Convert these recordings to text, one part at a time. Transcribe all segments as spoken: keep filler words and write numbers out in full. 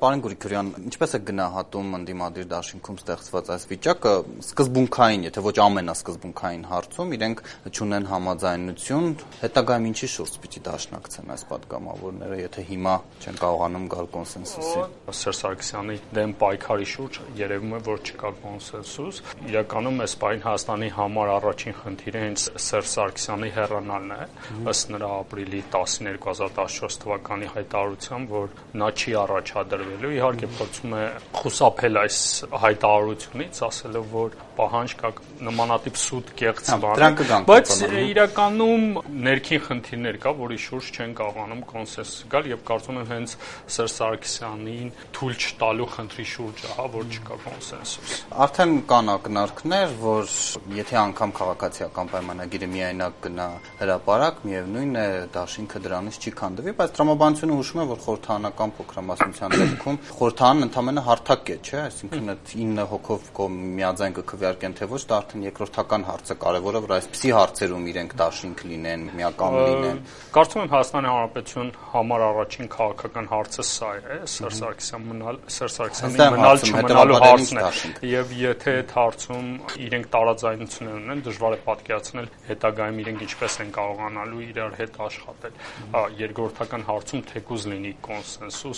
Պարոն Գրիգորյան, ինչպես է գնահատում ընդդիմադիր դաշինքում ստեղծված այս վիճակը, սկզբունքային, եթե ոչ ամենասկզբունքային հարցում իրենք չունեն համաձայնություն, հետագայում ինչի շուրջ պիտի դաշնակցեն այս պատգամավորները, եթե հիմա չեն կարողանում գալ կոնսենսուսի։ Սերժ Սարգսյանի դեմ պայքարի շուրջ երևում է, որ չկա կոնսենսուս։ Իրականում այս պահին Հայաստանի համար առաջին խնդիրը հենց Սերժ Սարգսյանի հեռանալն է, ըստ նրա ապրիլի տասին երկու հազար տասնչորս թվականի հայտարարության, որ նա չի առաջադրվելու, իհարկե փորձում է խուսափել այս հայտարարությունից, ասելով, որ պահանջ կա նմանատիպ սուտ կեղծ բան, բայց իրականում ներքին խնդիրներ կա, որի շուրջ չեն կարողանում կոնսենսուս գալ եւ կարծում եմ հենց Սերժ Սարգսյանին թույլ չտալու խնդրի շուրջ է, հա, որ չկա կոնսենսուս։ Արդեն կան ակնարկներ, որ եթե անգամ քաղաքացիական պայմանագիրը միայնակ գնա հրապարակ, միևնույն է դաշինքը դրանից չի քանդվի, բայց տրամաբանությունը հուշում է, որ խորհրդարանական փոքրամասնության դեպքում խորհրդարանն ընդամենը հարթակ է, չէ՞, այսինքն այդ ինը հոգով միաձայն կքվեարկեն թե ոչ, դա արդեն երկրորդական հարցը կարևորը, որ այսպիսի հարցերում իրենք դաշինք լինեն, միակամ լինեն։ Կարծում եմ Հայաստանի Հանրապետություն համար առաջին քաղաքական հարցը սա է, Սերժ Սարգսյան մնալ, Սերժ Սարգսյանի մնալ չմնալու հարցն է, եւ եթե այդ հարցում իրենք տարաձայնություններ ունեն, դժվար է պատկերացնել հետագայում իրենք ինչպես են կարողանալու իրար հետ աշխատել։ Երկրորդական հարցում թեկուզ լինի կոնսենսուս,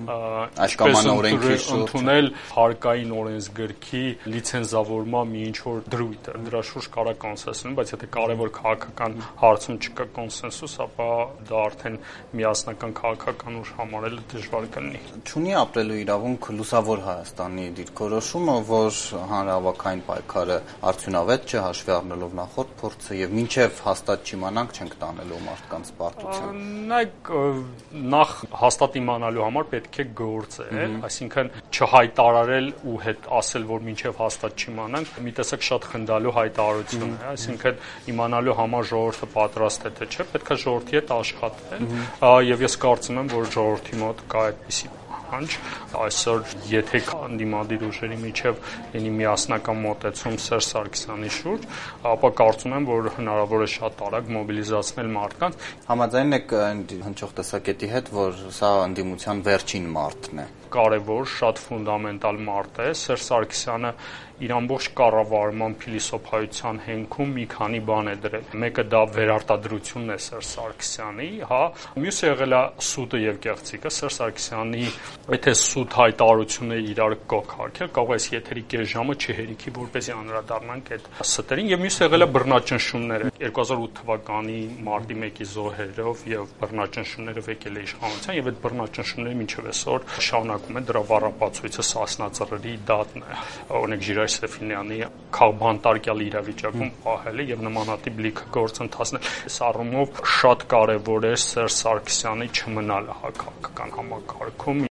այսքան օրենքի շուրջ ընդունել հարկային օրենսգրքի լիցենզավորման մի ինչ-որ դրույթ է, դրա շուրջ կարա կոնսենսուս լինի, բայց եթե կարևոր քաղաքական հարցում չկա կոնսենսուս, ապա դա արդեն միասնական քաղաքական ուժ համարելը դժվար կլինի։ Չունի ապրելու իրավունք լուսավոր Հայաստանի դիրքորոշումը, որ հանրահավաքային պայքարը արդյունավետ չէ, հաշվի առնելով նախորդ փորձը եւ մինչեւ հաստատ չիմանանք չենք տանելու մարդկանց պարտության։ Նայեք, նախ հաստատ իմանալու համար պետք է գործել, այսինքն չհայտարարել ու հետ ասել, որ մինչեւ հաստատ չիմանանք, մի տեսակ շատ խնդալու հայտարարություն է, այսինքն իմանալու համար ժողովուրդը պատրաստ է թե չէ, պետք է ժողովրդի հետ աշխատել, եւ ես կարծում եմ, որ ժողովրդի մոտ կա այդպիսի այսօր եթե ընդդիմադիր ուժերի միջև լինի միասնական մոտեցում Սերժ Սարգսյանի շուրջ, ապա կարծում եմ, որ հնարավոր է շատ արագ մոբիլիզացնել մարդկանց։ Համաձայն եք հնչող տեսակետի հետ, որ սա ընդդիմության վերջին մարտն է։ Կարևոր, շատ ֆունդամենտալ մարդ է, Սերժ Սարգսյանը իր ամբողջ կառավարման փիլիսոփայության հենքում մի քանի բան է դրել։ Մեկը դա վերարտադրությունն է Սերժ Սարգսյանի, հա, մյուսը եղել է սուտը եւ կեղծիկը։ Սերժ Սարգսյանի եթե սուտ հայտարարությունը իրար կոքարկել, կարող է այս եթերի կես ժամը չհերիքի, որպեսզի անդրադառնանք այդ ստերին, եւ մյուսը եղել է բռնաճնշումները։ երկու հազար ութ թվականի մարտի մեկի զոհերով եւ բռնաճնշումները եկել է իշխանության եւ այդ բռնաճնշումները մինչեւ այսօր շարունակում է, դրա վառապացույցը Սասնա-Ծռերի դատն է։ Օրինակ Սեֆինյանի քաղբանտարկյալ իրավիճակում պահելը եւ նմանատիպ լիքը գործընթացներ։ Այս առումով շատ կարեւոր է Սերժ Սարգսյանի չմնալը քաղաքական համակարգում։